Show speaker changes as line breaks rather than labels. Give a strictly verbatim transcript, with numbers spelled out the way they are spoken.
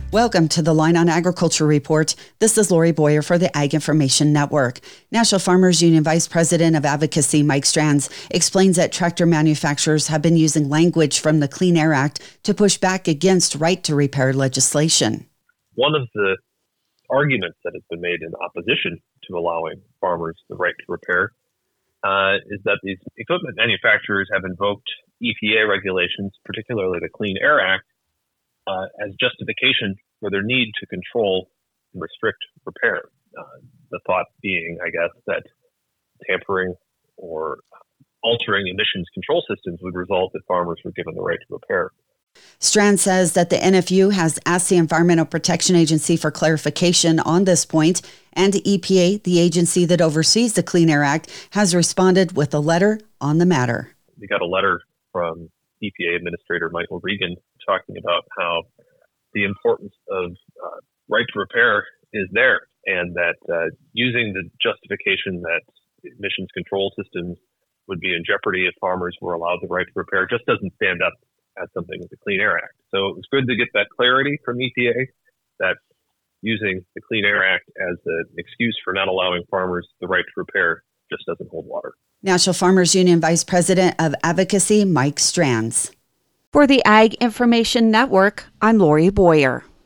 Welcome to the Line on Agriculture Report. This is Lori Boyer for the Ag Information Network. National Farmers Union Vice President of Advocacy Mike Strands explains that tractor manufacturers have been using language from the Clean Air Act to push back against right to repair legislation.
One of the arguments that has been made in opposition to allowing farmers the right to repair uh, is that these equipment manufacturers have invoked E P A regulations, particularly the Clean Air Act, Uh, as justification for their need to control and restrict repair. Uh, the thought being, I guess, that tampering or altering emissions control systems would result if farmers were given the right to repair.
Strand says that the N F U has asked the Environmental Protection Agency for clarification on this point, and E P A, the agency that oversees the Clean Air Act, has responded with a letter on the matter.
We got a letter from E P A Administrator Michael Regan talking about how the importance of uh, right to repair is there, and that uh, using the justification that emissions control systems would be in jeopardy if farmers were allowed the right to repair just doesn't stand up as something with the Clean Air Act. So it was good to get that clarity from E P A that using the Clean Air Act as an excuse for not allowing farmers the right to repair just doesn't hold water.
National Farmers Union Vice President of Advocacy Mike Strands.
For the Ag Information Network, I'm Lori Boyer.